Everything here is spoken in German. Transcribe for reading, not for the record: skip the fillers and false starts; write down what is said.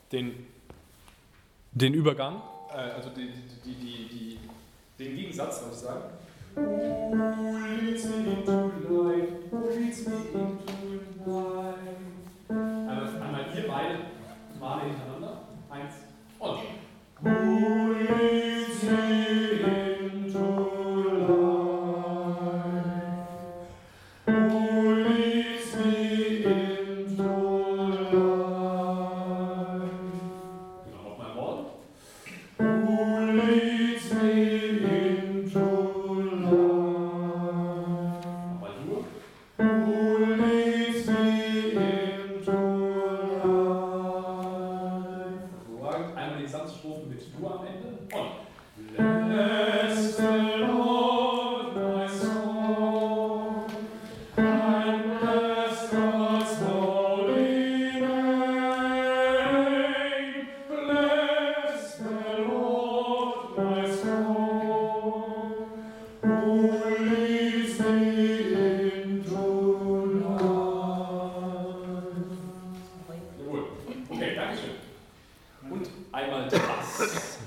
den Übergang, also den Gegensatz, soll ich sagen. Who leads me into life? Who leads me into life? Einmal ihr beide Male hintereinander. 1 und. Who leads me into life? Who leads me into life? Genau, nochmal Wort. Who leads me into life? Nochmal nur. Who leads me into life? Hervorragend. Einmal die Gesamtstrophen mit du am Ende. Und. Bless the Lord, my soul, and bless God's holy name. Bless the Lord, my soul, who leads me into life. Jawohl. Okay, danke schön. Und einmal das.